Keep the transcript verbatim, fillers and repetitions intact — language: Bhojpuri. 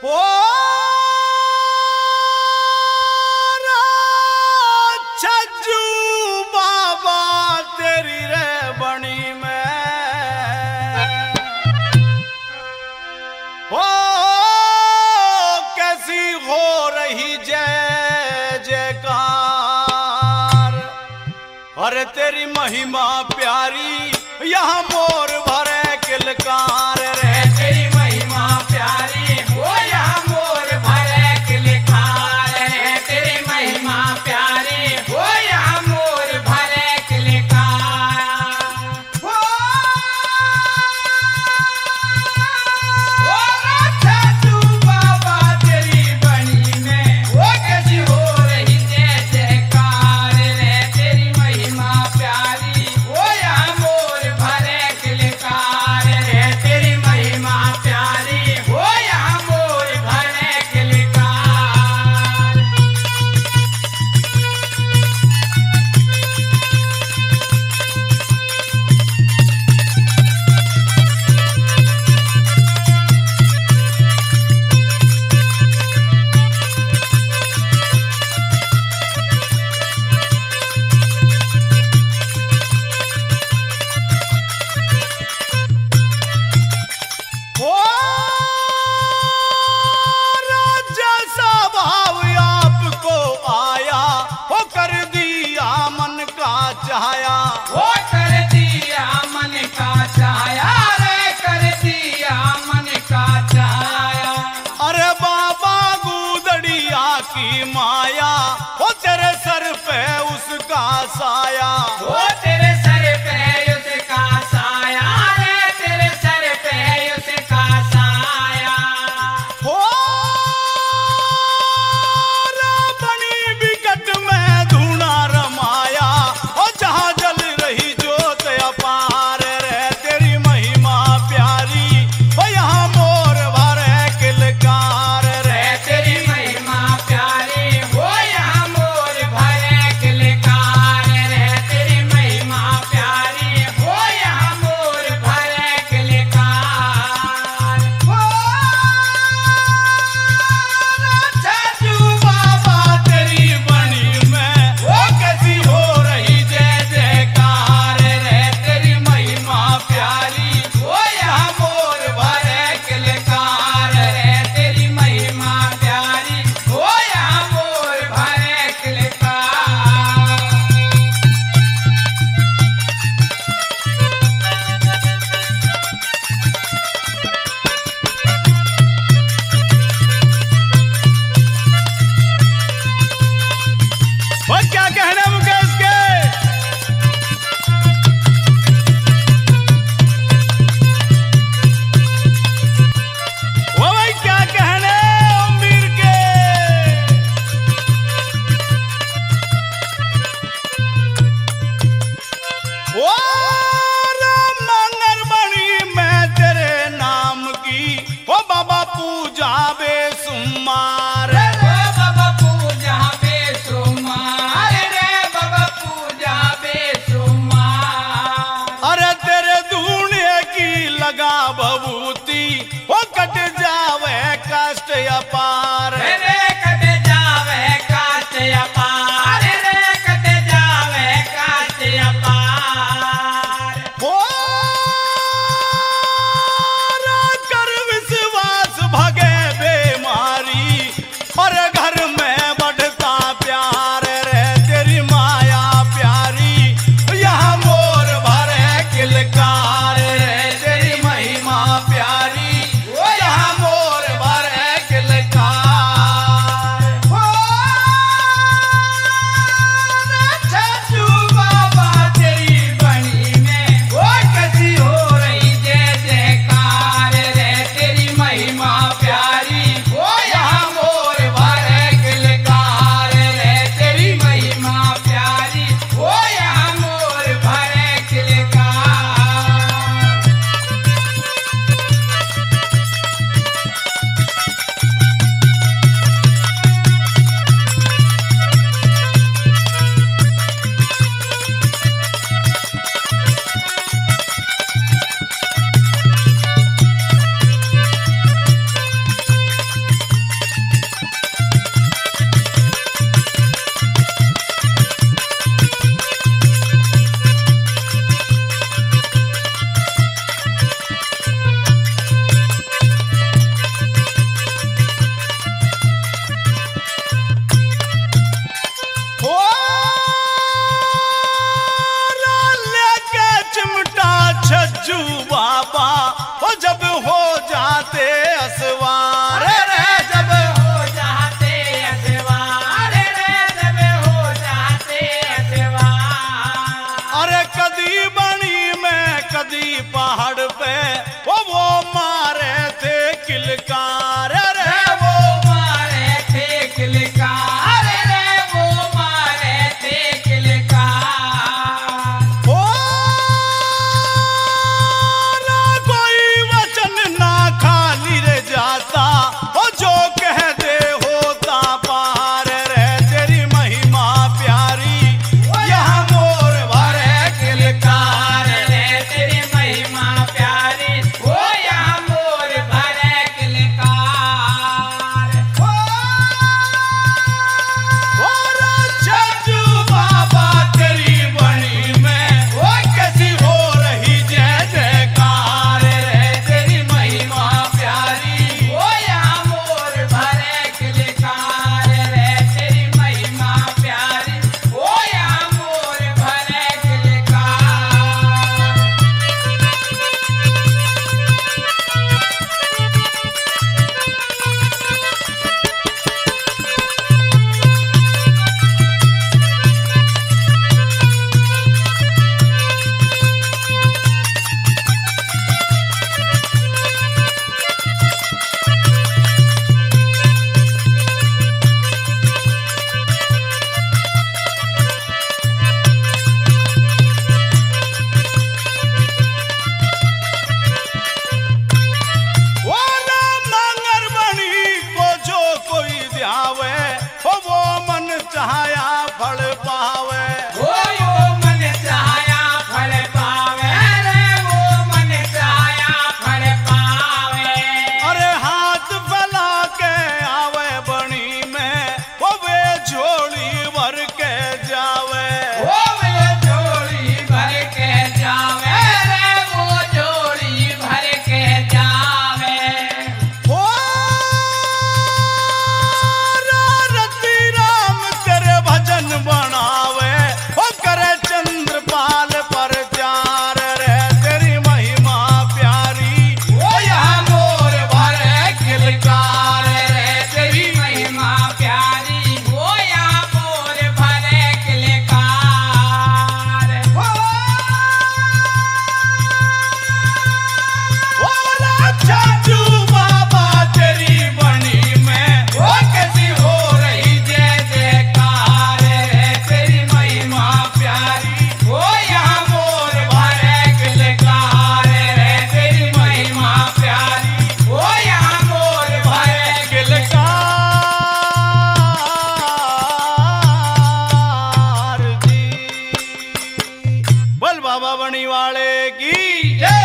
ओ छज्जू बाबा तेरी रे बणी में ओ कैसी हो रही जय जयकार। अरे तेरी महिमा प्यारी यहाँ मोर भरे किलकार रे। तेरी महिमा प्यारी वो यहाँ मोर भरे किलकार है। तेरी महिमा प्यारी वो यहाँ मोर भरे किलकार। वो वो छज्जू बाबा तेरी बनी में वो कैसी हो रही जय जयकार रे। तेरी महिमा प्यारी वो यहाँ मोर भरे किलकार है। तेरी महिमा प्यारी वो यहाँ मोर भरे किलकार। ओ राजा सा भाव आपको आया हो कर दिया मन का चाया। वो कर दिया मन का चाया रे। कर दिया मन का चाया। अरे बाबा गुदड़िया की माया हो तेरे सर पे उसका साया। वो तेरे सर पे उसका साया रे। तेरे सर पे उसका साया। हो बनी विकट में धूना रमाया हो जहाँ जल रही जोत अपार रे। तेरी महिमा प्यारी हो यहाँ मोर भरे किलकार रे। तेरी महिमा प्यारी वो यहाँ मोर भरे किलकार रे। तेरी महिमा प्यारी वो यहाँ मोर भरे किलकार। वो छज्जू बाबा तेरी बनी में वो कैसी हो रही जय जयकार रे। तेरी महिमा प्यारी वो यहाँ मोर भरे किलकार रे। तेरी महिमा प्यारी वो यहाँ मोर भरे किलकार। वो क्या कहना मुकेश के। वो भाई क्या कहने अमीर के। ओ मंगलमणि में तेरे नाम की ओ बाबा पूजा बेसुमार। रे बाबा पूजा बेसुमार रे। बाबा पूजा बेसुमार। अरे तेरे धूने की लगा भभूति वो कट जावे कष्ट अपार। रे कट जावे काट अपार रे। कट जावे काट अपार। हो कर विश्वास भगे बेमारी और घर में बढ़ता प्यार रे। तेरी माया प्यारी यहाँ मोर भरे किलकार रे। तेरी महिमा प्यारी चाचू बाबा तेरी बनी में ओ कैसी हो रही जय जयकार रे तेरी महिमा प्यारी ओ यहाँ मोर भरे किलकार रे तेरी महिमा प्यारी ओ यहाँ मोर भरे किलकार जी। बोल बाबा बनी वाले की जय।